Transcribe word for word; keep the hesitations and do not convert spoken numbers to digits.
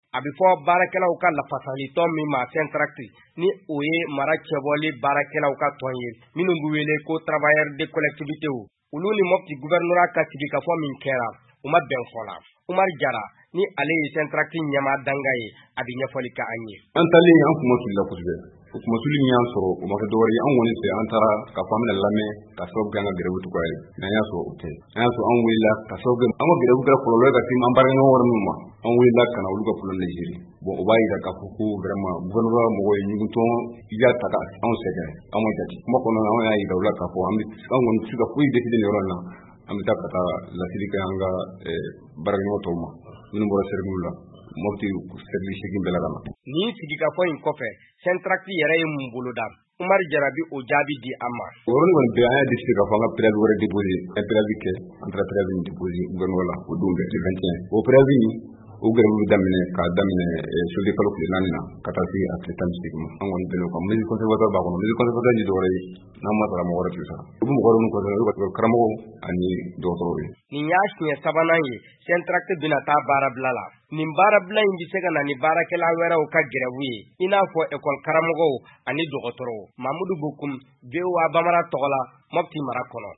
a bɛ fɔ baarakɛlaw ka lafasalitɔ min ma Centracte ni o ye mara cɛbɔli baarakɛlaw ka tɔn ye minnu bɛ wele ko travailleurs de collectivité olu ni Mopti gouvernorat ka sigikafɔ min kɛra u ma bɛn fɔ la. Umar Jara ni ale ye Centracte ɲɛmaa danga ye a bɛ ɲɛfɔli ka an ye. An talen an kuma fili la kosɛbɛ. O kuma fili min y'an sɔrɔ o ma kɛ dɔwɛrɛ ye an kɔni fɛ an taara ka fɔ an bɛna lamɛn ka sababu kɛ an ka grève cogoya ye mais an y'a sɔrɔ o tɛ. An y'a sɔrɔ an wulila ka sababu kɛ an ka grève kɛra kɔlɔlɔ ye ka se an baarakɛɲɔgɔn wɛrɛ minnu ma. An wulila ka na olu ka problème légérer. Bon o b'a yira k'a fɔ ko vraiment gouvernement mɔgɔw ye ɲugutɔn y'a ta ka anw sɛgɛn an ma jate. Kuma kɔnɔna na an y'a yira u la k'a fɔ an bɛ an kɔni tɛ se ka foyi décider nin yɔrɔ in na. An bɛ taa ka taa laseli kɛ an ka baarakɛɲɔgɔn tɔw ma minnu bɔra service la. Mopti service segin bɛɛ la ka na. Nin sigikafɔ in kɔfɛ Centracte yɛrɛ ye mun boloda? Umar Jara bi o jaabi di an ma. O yɔrɔnin kɔni bɛɛ an y'a décidé k'a fɔ an ka préavis wɛrɛ déposé an préavis kɛ an taara préavis min déposé gouvernement la o don le vingt et un. O préavis o grève bɛ daminɛ k'a daminɛ sulet kalo tile naani na ka taa se a tile tan ni seegin ma. An kɔni bɛn'o kan mesure conservatoire b'a kɔnɔ mesure conservatoire ti dɔwɛrɛ ye n'an ma sara mɔgɔ wɛrɛ tɛ sara. U bɛ mɔgɔ minnu concerné olu ka karamɔgɔw ani dɔgɔtɔrɔw ye. Nin y'a siɲɛ sabanan ye Centracte bɛna taa baarabila la. Nin baarabila in bɛ se ka na ni baarakɛla wɛrɛw ka grève ye i n'a fɔ école karamɔgɔw ani dɔgɔtɔrɔw. Mamudu Bokum V O A Bamara tɔgɔ la Mopti mara kɔnɔ.